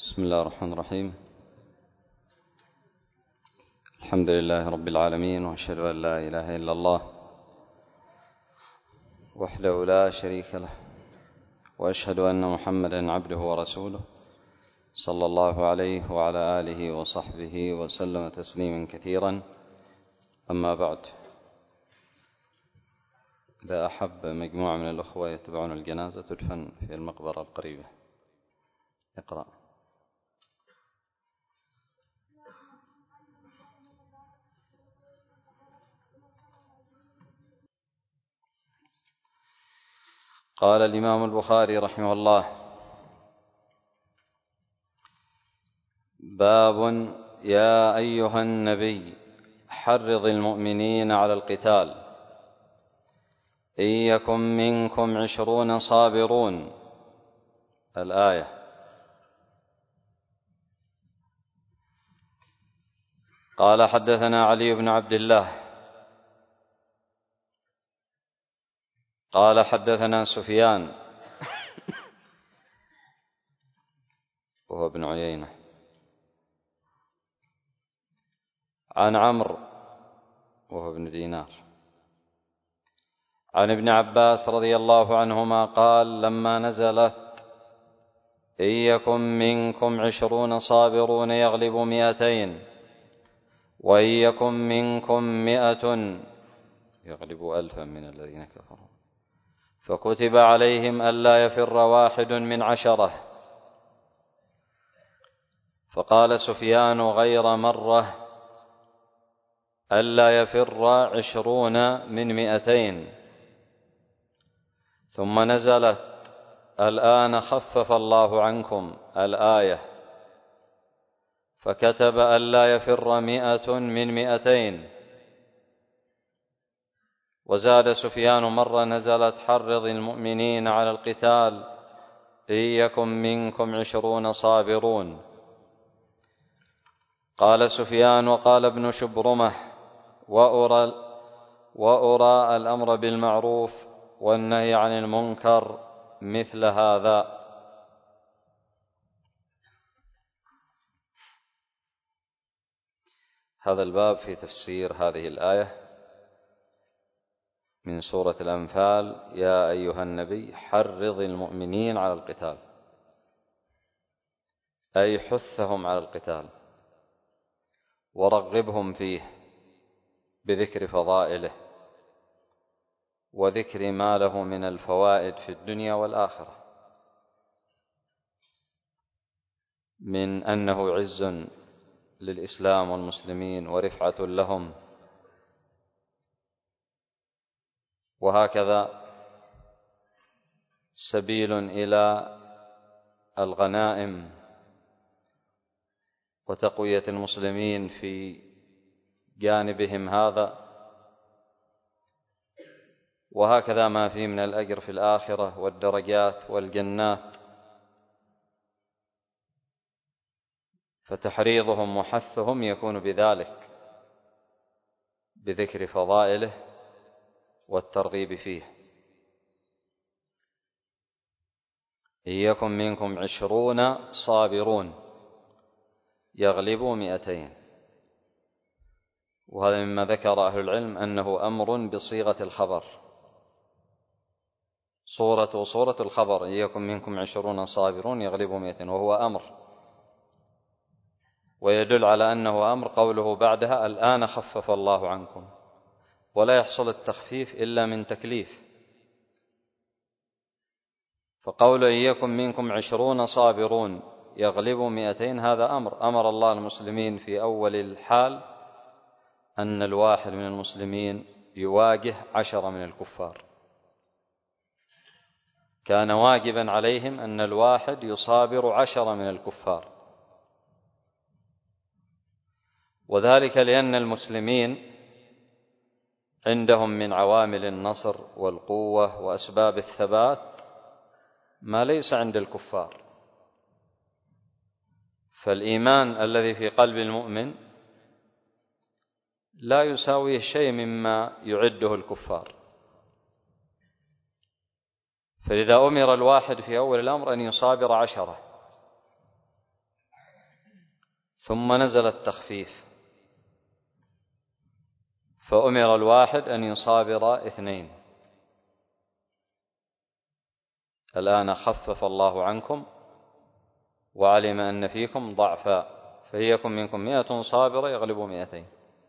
بسم الله الرحمن الرحيم. الحمد لله رب العالمين، وأشهد أن لا إله إلا الله وحده لا شريك له، وأشهد أن محمدا عبده ورسوله صلى الله عليه وعلى آله وصحبه وسلم تسليما كثيرا. أما بعد، إذا أحب مجموعة من الأخوة يتبعون الجنازة تدفن في المقبرة القريبة. اقرأ. قال الإمام البخاري رحمه الله: باب يا أيها النبي حرض المؤمنين على القتال، إن يكن منكم 20 صابرون. الآية. قال: حدثنا علي بن عبد الله قال: حدثنا سفيان وهو ابن عيينة عن عمرو وهو ابن دينار عن ابن عباس رضي الله عنهما قال: لما نزلت إن يكن منكم 20 صابرون يغلب 200، وإن يكن منكم 100 يغلب 1000 من الذين كفروا، فكتب عليهم ألا يفر واحد من 10. فقال سفيان غير مرة: ألا يفر 20 من 200. ثم نزلت: الآن خفف الله عنكم الآية، فكتب ألا يفر 100 من 200. وزاد سفيان: مرة نزلت: حرض المؤمنين على القتال، إن يكن منكم 20 صابرون. قال سفيان: وقال ابن شبرمة: وأرى الأمر بالمعروف والنهي عن المنكر مثل هذا. هذا الباب في تفسير هذه الآية من سورة الأنفال: يا أيها النبي حرض المؤمنين على القتال، أي حثهم على القتال ورغبهم فيه بذكر فضائله وذكر ما له من الفوائد في الدنيا والآخرة، من أنه عز للإسلام والمسلمين ورفعة لهم، وهكذا سبيل إلى الغنائم وتقوية المسلمين في جانبهم هذا، وهكذا ما فيه من الأجر في الآخرة والدرجات والجنات. فتحريضهم وحثهم يكون بذلك، بذكر فضائله والترغيب فيه. إن يكن منكم 20 صابرون يغلبوا 200. وهذا مما ذكر أهل العلم أنه أمر بصيغة الخبر، صورة الخبر: إن يكن منكم 20 صابرون يغلبوا 200، وهو أمر. ويدل على أنه أمر قوله بعدها: الآن خفف الله عنكم، ولا يحصل التخفيف إلا من تكليف. فقول إن يكن منكم 20 صابرون يغلبوا 200 هذا أمر الله المسلمين في أول الحال أن الواحد من المسلمين يواجه 10 من الكفار. كان واجبا عليهم أن الواحد يصابر 10 من الكفار، وذلك لأن المسلمين عندهم من عوامل النصر والقوة وأسباب الثبات ما ليس عند الكفار. فالإيمان الذي في قلب المؤمن لا يساويه شيء مما يعده الكفار. فلذا أمر الواحد في أول الأمر أن يصابر 10، ثم نزل التخفيف فأمر الواحد أن يصابر 2. الآن خفف الله عنكم وعلم أن فيكم ضعفا فإن منكم 100 صابرة يغلبوا 200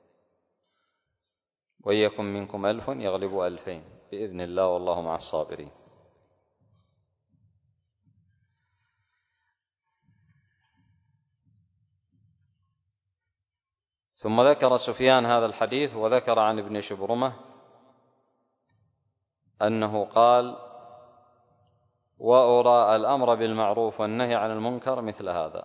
وإن منكم 1000 يغلبوا 2000 بإذن الله والله مع الصابرين. ثم ذكر سفيان هذا الحديث وذكر عن ابن شبرمة أنه قال: وأرى الأمر بالمعروف والنهي عن المنكر مثل هذا،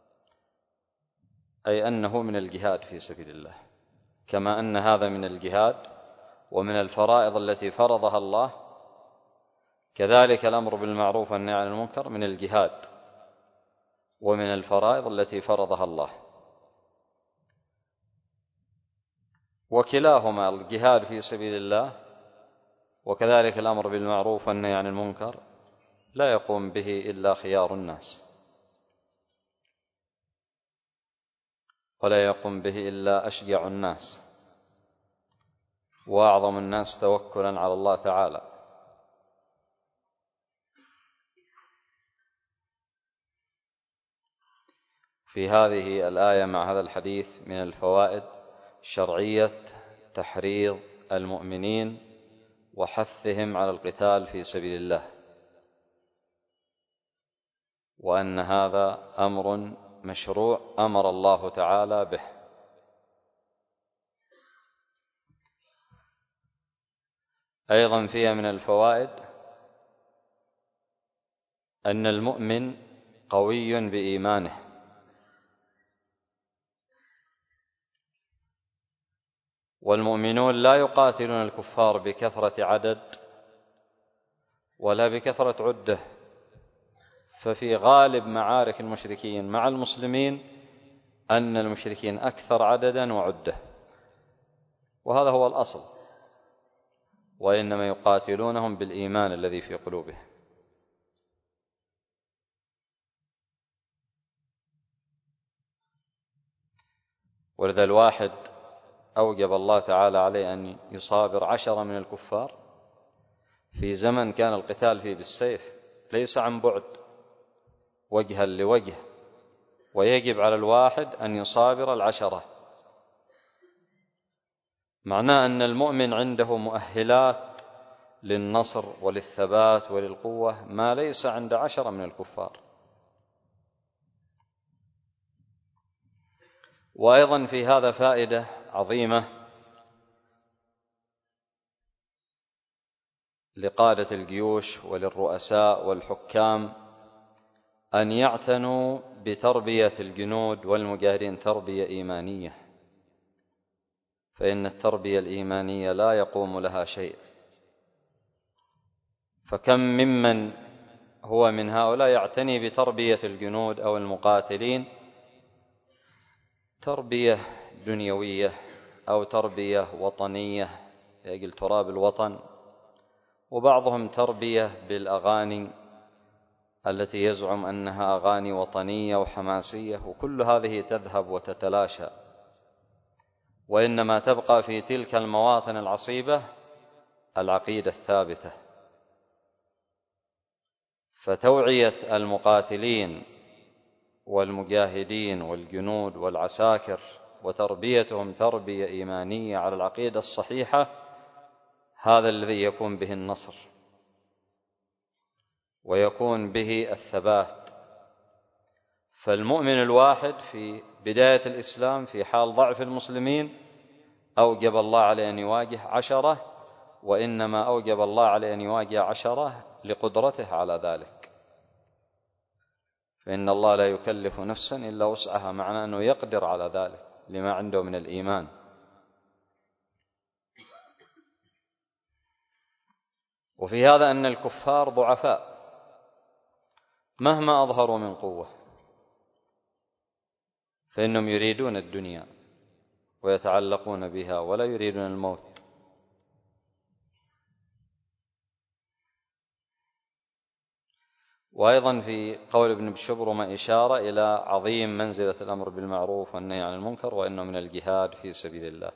أي أنه من الجهاد في سبيل الله، كما أن هذا من الجهاد ومن الفرائض التي فرضها الله، كذلك الأمر بالمعروف والنهي عن المنكر من الجهاد ومن الفرائض التي فرضها الله، وكلاهما الجهاد في سبيل الله وكذلك الأمر بالمعروف والنهي عن المنكر لا يقوم به إلا خيار الناس، ولا يقوم به إلا أشجع الناس وأعظم الناس توكلا على الله تعالى. في هذه الآية مع هذا الحديث من الفوائد شرعية تحريض المؤمنين وحثهم على القتال في سبيل الله، وأن هذا أمر مشروع أمر الله تعالى به. أيضا فيها من الفوائد أن المؤمن قوي بإيمانه، والمؤمنون لا يقاتلون الكفار بكثرة عدد ولا بكثرة عدة، ففي غالب معارك المشركين مع المسلمين أن المشركين أكثر عددا وعدة، وهذا هو الأصل، وإنما يقاتلونهم بالإيمان الذي في قلوبهم. ولذا الواحد أوجب الله تعالى عليه أن يصابر 10 من الكفار في زمن كان القتال فيه بالسيف ليس عن بعد وجها لوجه، ويجب على الواحد أن يصابر 10. معناه أن المؤمن عنده مؤهلات للنصر وللثبات وللقوة ما ليس عند 10 من الكفار. وأيضا في هذا فائدة عظيمة لقادة الجيوش وللرؤساء والحكام أن يعتنوا بتربية الجنود والمجاهدين تربية إيمانية، فإن التربية الإيمانية لا يقوم لها شيء. فكم ممن هو من هؤلاء يعتني بتربية الجنود أو المقاتلين تربية دنيوية أو تربية وطنية لأجل تراب الوطن، وبعضهم تربية بالأغاني التي يزعم أنها أغاني وطنية وحماسية، وكل هذه تذهب وتتلاشى، وإنما تبقى في تلك المواطن العصيبة العقيدة الثابتة. فتوعية المقاتلين والمجاهدين والجنود والعساكر وتربيتهم تربية إيمانية على العقيدة الصحيحة هذا الذي يكون به النصر ويكون به الثبات. فالمؤمن الواحد في بداية الإسلام في حال ضعف المسلمين أوجب الله عليه أن يواجه 10، وإنما أوجب الله عليه أن يواجه 10 لقدرته على ذلك، فإن الله لا يكلف نفسا إلا وسعها، معنى أنه يقدر على ذلك لما عنده من الإيمان. وفي هذا أن الكفار ضعفاء مهما أظهروا من قوة، فإنهم يريدون الدنيا ويتعلقون بها ولا يريدون الموت. وأيضا في قول ابن شبرمة إشارة إلى عظيم منزلة الأمر بالمعروف والنهي عن المنكر، وإنه من الجهاد في سبيل الله،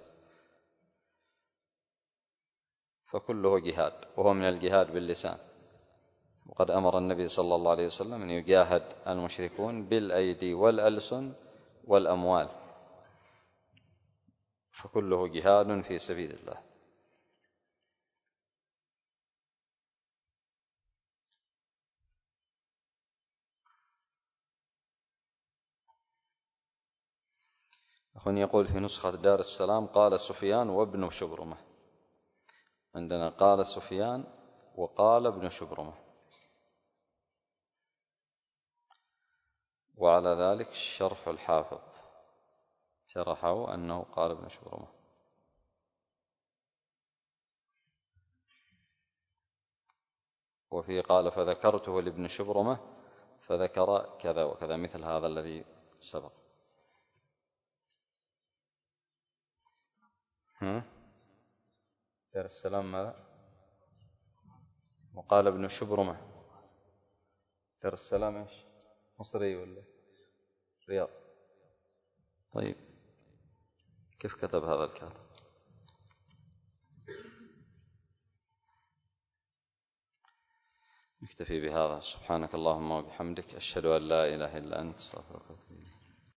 فكله جهاد، وهو من الجهاد باللسان. وقد أمر النبي صلى الله عليه وسلم أن يجاهد المشركون بالأيدي والألسن والأموال، فكله جهاد في سبيل الله. أخونا يقول في نسخة دار السلام قال سفيان وابن شبرمة، عندنا قال سفيان وقال ابن شبرمة، وعلى ذلك شرح الحافظ شرحه أنه قال ابن شبرمة. وفي قال فذكرته لابن شبرمة فذكر كذا وكذا، مثل هذا الذي سبق. دار السلام ماذا؟ وقال ابن شبرمة. دار السلام ايش؟ مصري ولا رياض؟ طيب كيف كتب هذا الكاتب؟ نكتفي بهذا. سبحانك اللهم وبحمدك، أشهد أن لا إله إلا أنت، استغفرك وأتوب إليك.